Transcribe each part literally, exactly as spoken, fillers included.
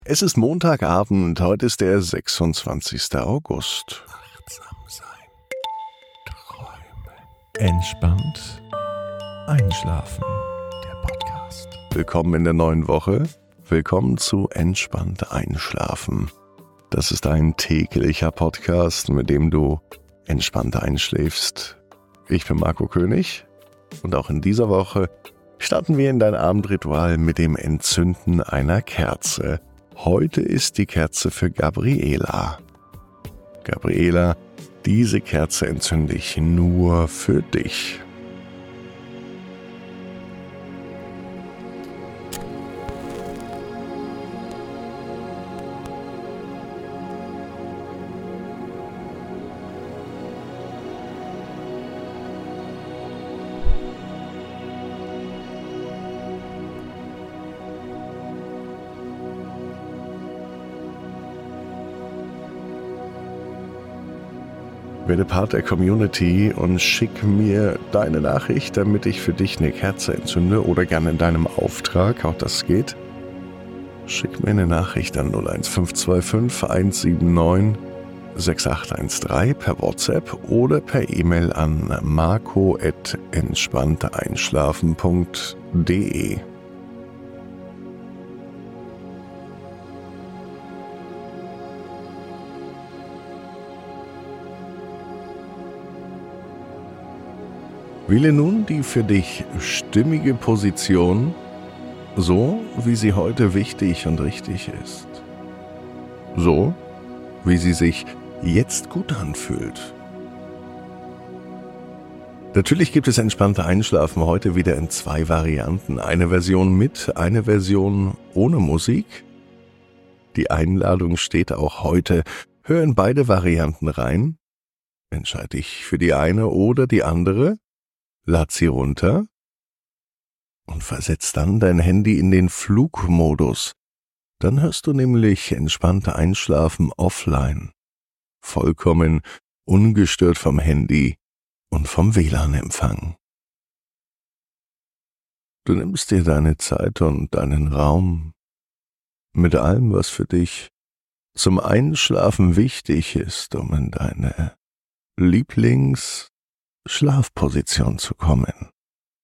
Es ist Montagabend, heute ist der sechsundzwanzigster August. Achtsam sein, träumen, entspannt einschlafen. Der Podcast. Willkommen in der neuen Woche. Willkommen zu Entspannt Einschlafen. Das ist ein täglicher Podcast, mit dem du entspannt einschläfst. Ich bin Marco König und auch in dieser Woche starten wir in dein Abendritual mit dem Entzünden einer Kerze. Heute ist die Kerze für Gabriela. Gabriela, diese Kerze entzünde ich nur für dich. Werde Part der Community und schick mir deine Nachricht, damit ich für dich eine Kerze entzünde oder gerne in deinem Auftrag, auch das geht. Schick mir eine Nachricht an null eins fünf zwei fünf eins sieben neun sechs acht eins drei per WhatsApp oder per E-Mail an marco at entspannteinschlafen punkt de. Wähle nun die für dich stimmige Position, so wie sie heute wichtig und richtig ist. So, wie sie sich jetzt gut anfühlt. Natürlich gibt es entspannte Einschlafen heute wieder in zwei Varianten. Eine Version mit, eine Version ohne Musik. Die Einladung steht auch heute. Hör in beide Varianten rein. Entscheide dich für die eine oder die andere. Lad sie runter und versetz dann dein Handy in den Flugmodus. Dann hörst du nämlich entspannte Einschlafen offline, vollkommen ungestört vom Handy und vom W L A N-Empfang. Du nimmst dir deine Zeit und deinen Raum mit allem, was für dich zum Einschlafen wichtig ist, um in deine Lieblings- Schlafposition zu kommen.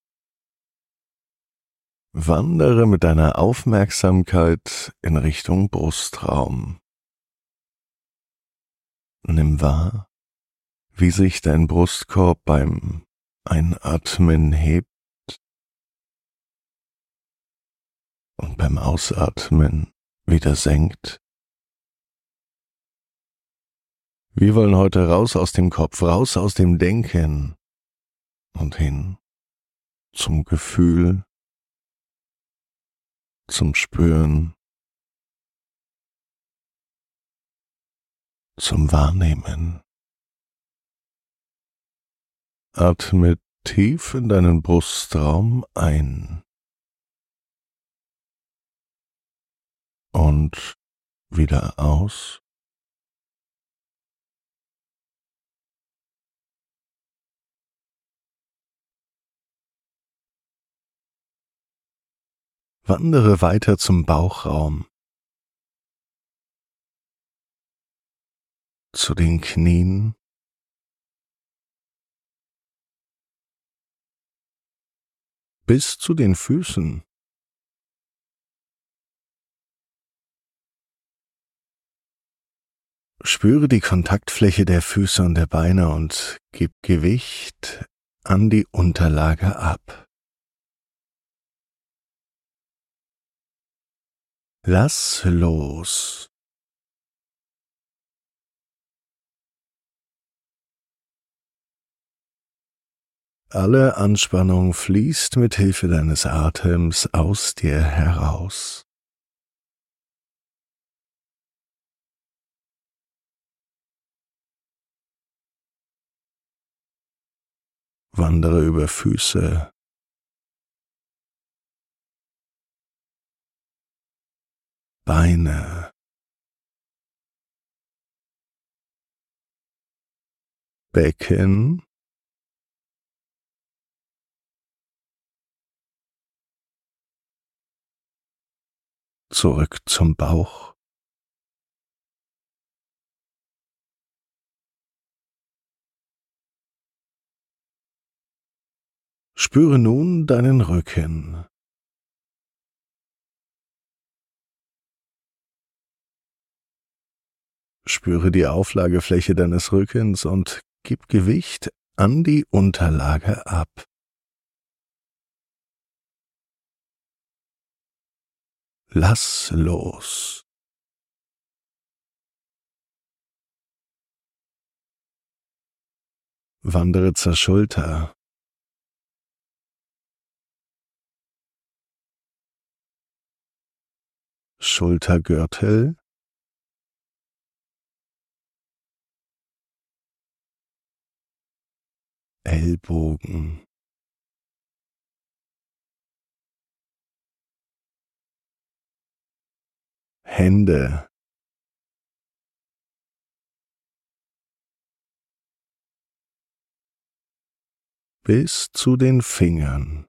Wandere mit deiner Aufmerksamkeit in Richtung Brustraum. Nimm wahr, wie sich dein Brustkorb beim Einatmen hebt und beim Ausatmen wieder senkt. Wir wollen heute raus aus dem Kopf, raus aus dem Denken und hin zum Gefühl, zum Spüren, zum Wahrnehmen. Atme tief in deinen Brustraum ein und wieder aus. Wandere weiter zum Bauchraum, zu den Knien, bis zu den Füßen. Spüre die Kontaktfläche der Füße und der Beine und gib Gewicht an die Unterlage ab. Lass los. Alle Anspannung fließt mit Hilfe deines Atems aus dir heraus. Wandere über Füße, Beine, Becken, zurück zum Bauch. Spüre nun deinen Rücken. Spüre die Auflagefläche deines Rückens und gib Gewicht an die Unterlage ab. Lass los. Wandere zur Schulter. Schultergürtel. Ellbogen. Hände. Bis zu den Fingern.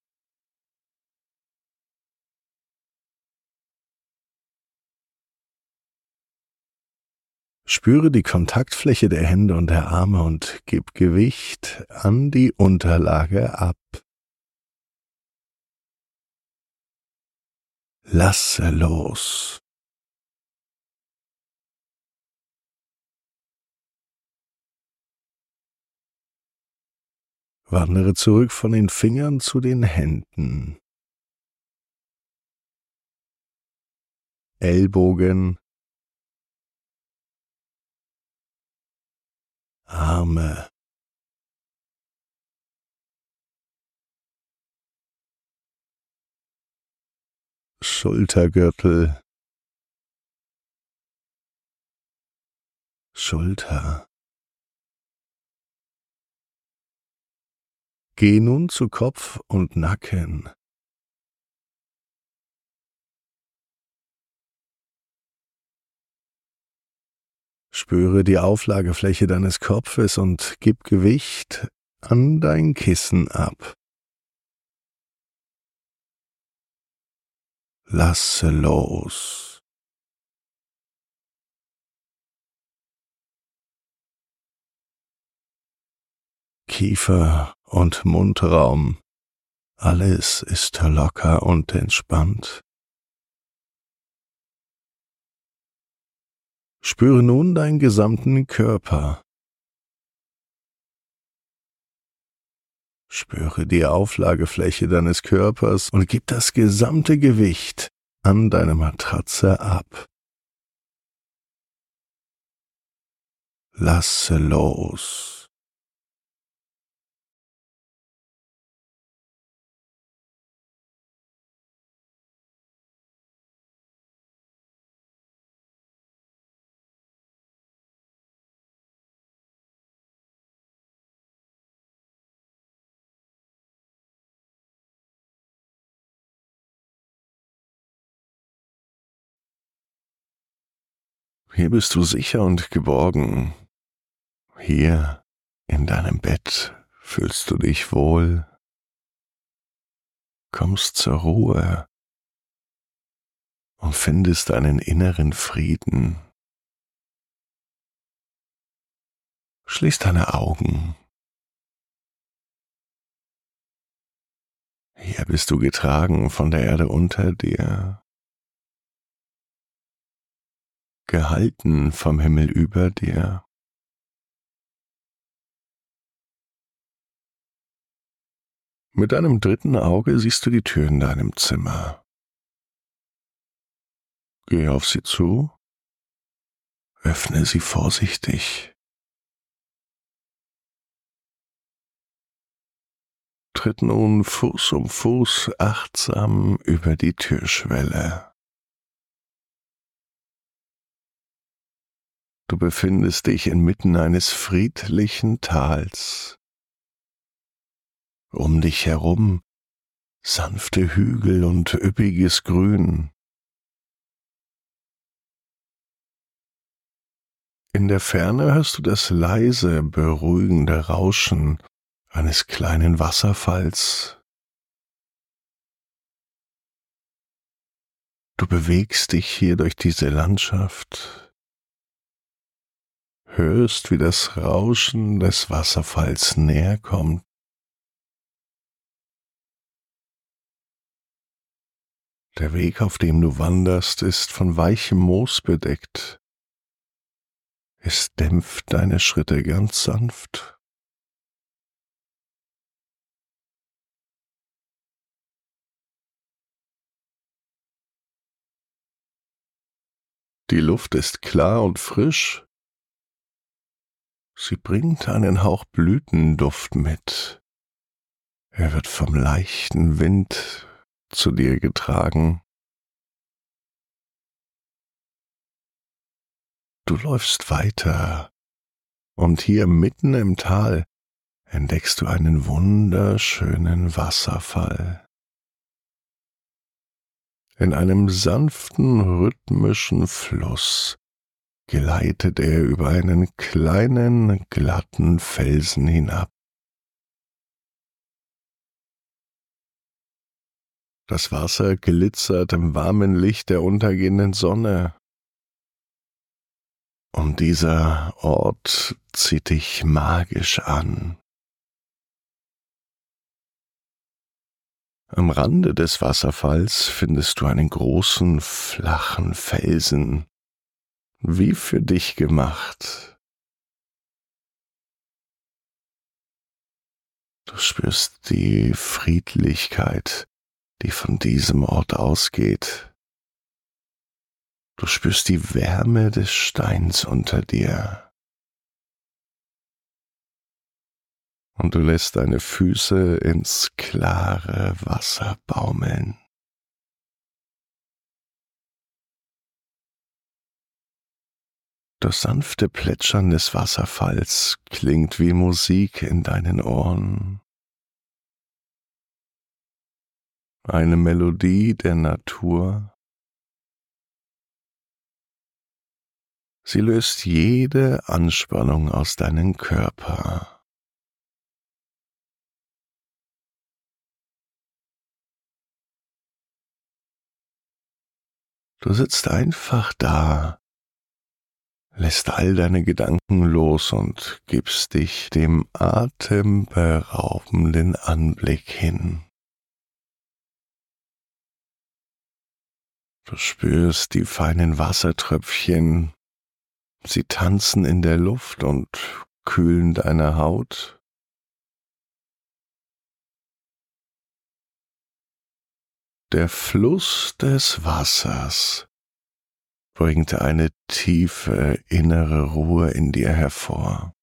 Spüre die Kontaktfläche der Hände und der Arme und gib Gewicht an die Unterlage ab. Lasse los. Wandere zurück von den Fingern zu den Händen. Ellbogen. Arme. Schultergürtel. Schulter. Geh nun zu Kopf und Nacken. Spüre die Auflagefläche deines Kopfes und gib Gewicht an dein Kissen ab. Lasse los. Kiefer und Mundraum. Alles ist locker und entspannt. Spüre nun deinen gesamten Körper. Spüre die Auflagefläche deines Körpers und gib das gesamte Gewicht an deine Matratze ab. Lasse los. Hier bist du sicher und geborgen. Hier in deinem Bett fühlst du dich wohl, kommst zur Ruhe und findest einen inneren Frieden. Schließ deine Augen. Hier bist du getragen von der Erde unter dir, gehalten vom Himmel über dir. Mit deinem dritten Auge siehst du die Tür in deinem Zimmer. Geh auf sie zu, öffne sie vorsichtig. Tritt nun Fuß um Fuß achtsam über die Türschwelle. Du befindest dich inmitten eines friedlichen Tals. Um dich herum sanfte Hügel und üppiges Grün. In der Ferne hörst du das leise, beruhigende Rauschen eines kleinen Wasserfalls. Du bewegst dich hier durch diese Landschaft, hörst, wie das Rauschen des Wasserfalls näher kommt. Der Weg, auf dem du wanderst, ist von weichem Moos bedeckt. Es dämpft deine Schritte ganz sanft. Die Luft ist klar und frisch. Sie bringt einen Hauch Blütenduft mit. Er wird vom leichten Wind zu dir getragen. Du läufst weiter, und hier mitten im Tal entdeckst du einen wunderschönen Wasserfall. In einem sanften, rhythmischen Fluss gleitet er über einen kleinen, glatten Felsen hinab. Das Wasser glitzert im warmen Licht der untergehenden Sonne. Und dieser Ort zieht dich magisch an. Am Rande des Wasserfalls findest du einen großen, flachen Felsen, wie für dich gemacht. Du spürst die Friedlichkeit, die von diesem Ort ausgeht. Du spürst die Wärme des Steins unter dir. Und du lässt deine Füße ins klare Wasser baumeln. Das sanfte Plätschern des Wasserfalls klingt wie Musik in deinen Ohren. Eine Melodie der Natur. Sie löst jede Anspannung aus deinem Körper. Du sitzt einfach da, lässt all deine Gedanken los und gibst dich dem atemberaubenden Anblick hin. Du spürst die feinen Wassertröpfchen, sie tanzen in der Luft und kühlen deine Haut. Der Fluss des Wassers bringt eine tiefe innere Ruhe in dir hervor.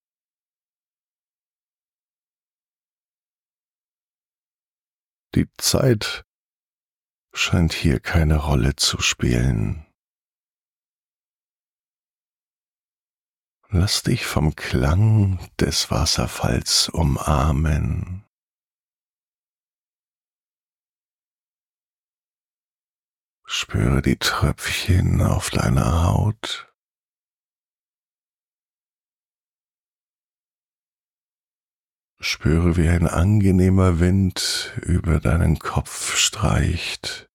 Die Zeit scheint hier keine Rolle zu spielen. Lass dich vom Klang des Wasserfalls umarmen. Spüre die Tröpfchen auf deiner Haut. Spüre, wie ein angenehmer Wind über deinen Kopf streicht,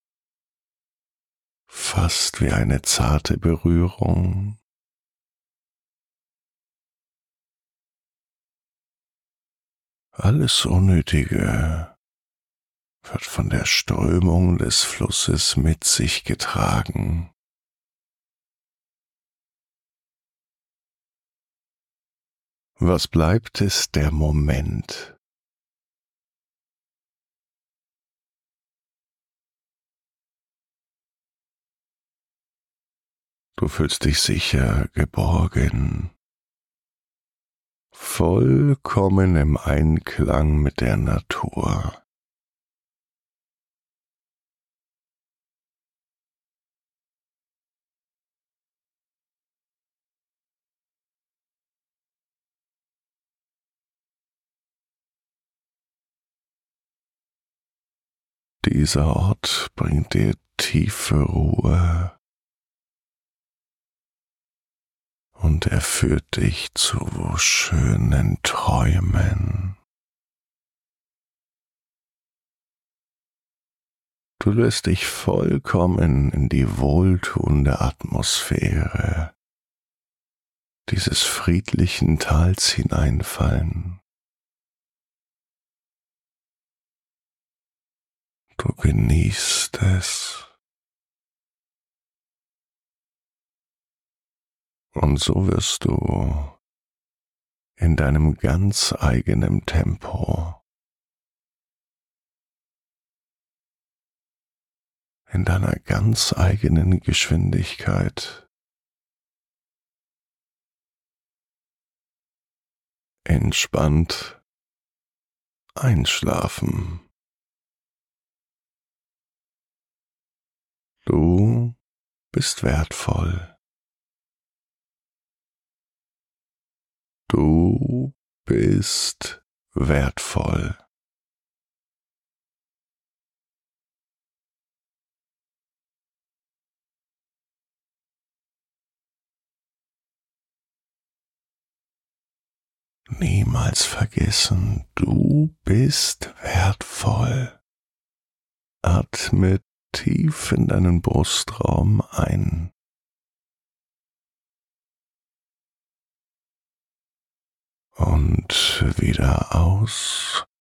fast wie eine zarte Berührung. Alles Unnötige wird von der Strömung des Flusses mit sich getragen. Was bleibt, ist der Moment. Du fühlst dich sicher, geborgen, vollkommen im Einklang mit der Natur. Dieser Ort bringt dir tiefe Ruhe und er führt dich zu schönen Träumen. Du lässt dich vollkommen in die wohltuende Atmosphäre dieses friedlichen Tals hineinfallen. Du genießt es. Und so wirst du in deinem ganz eigenen Tempo, in deiner ganz eigenen Geschwindigkeit entspannt einschlafen. Du bist wertvoll. Du bist wertvoll. Niemals vergessen, du bist wertvoll. Atme tief in deinen Brustraum ein. Und wieder aus.